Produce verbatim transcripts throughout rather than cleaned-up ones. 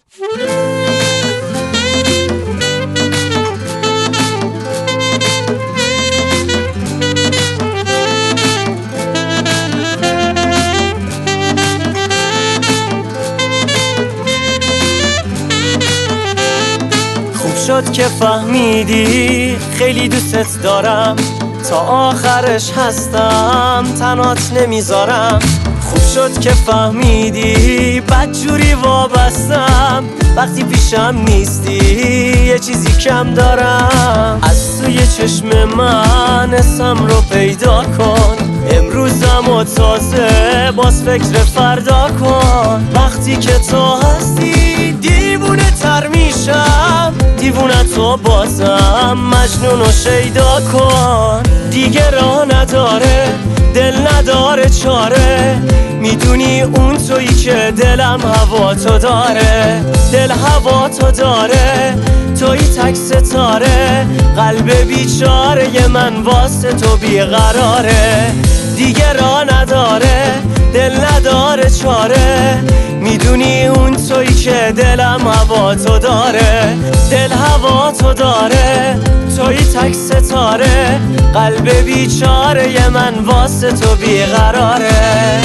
شد که فهمیدی خیلی دوستت دارم، تا آخرش هستم تنات نمیذارم. خوب شد که فهمیدی بدجوری وابستم، وقتی پیشم نیستی یه چیزی کم دارم. از توی چشم من اسم رو پیدا کن، امروزم و تازه باز فکر فردا کن. وقتی که تو هستی دیوونه تر میشم، دیوونه تو بازم مجنون و شیدا کن. دیگه راه نداره دل نداره چاره، میدونی اون تویی که دلم هوا تو داره. دل هوا تو داره، تویی تک ستاره، قلب بیچاره من واسه تو بیقراره. دیگه راه نداره دل نداره چاره، میدونی اون تویی که دلم هوا تو داره. دل هوا تو داره، تویی تک ستاره، قلب بیچاره من واسه تو بیقراره.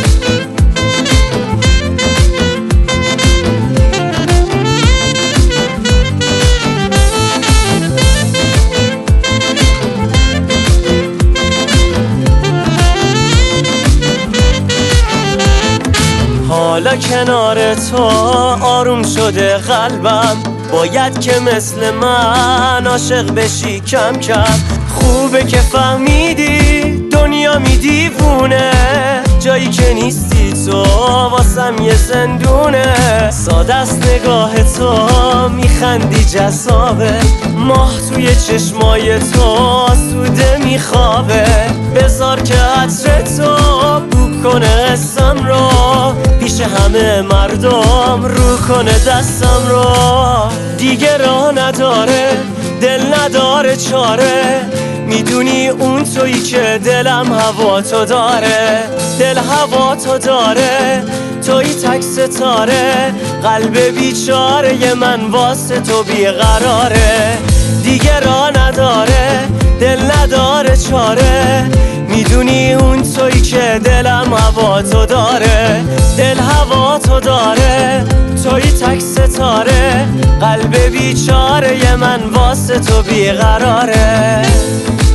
حالا کنار تو آروم شده قلبم، باید که مثل من عاشق بشی کم کم. خوبه که فهمیدی دنیا می دیوونه، جایی که نیستی تو واسم یه زندونه. ساده است نگاه تو میخندی جذابه، ماه توی چشمای تو آسوده میخوابه. بذار که عطر تو بو کنه اسم رو، پیش همه مردم رو کنه دستم رو. دیگه راه نداره دل نداره چاره، میدونی اون تویی که دلم هوا تو داره. دل هوا تو داره، تویی تک ستاره، قلب بیچاره من واسه تو بیقراره. دیگه راه نداره دل نداره چاره، میدونی اون تویی که دلم هوا تو داره. دل هوا تو داره، تویی تک ستاره، قلب بیچاره من واسه تو بیقراره.